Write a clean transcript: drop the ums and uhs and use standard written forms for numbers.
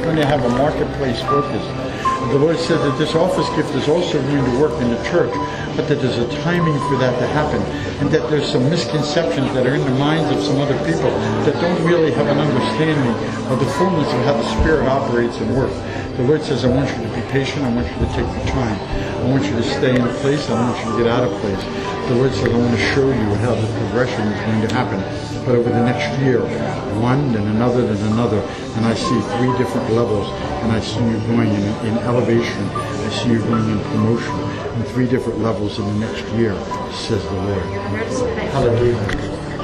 going to have a marketplace focus. The Lord said that this office gift is also going to work in the church, but that there's a timing for that to happen, and that there's some misconceptions that are in the minds of some other people that don't really have an understanding of the fullness of how the Spirit operates and works. The Lord says, I want you to be patient, I want you to take your time, I want you to stay in place, I want you to get out of place. The Lord says, I want to show you how the progression is going to happen. But over the next year, one, then another, and I see 3 different levels, and I see you going in elevation, I see you going in promotion, in 3 different levels in the next year, says the Lord. Hallelujah.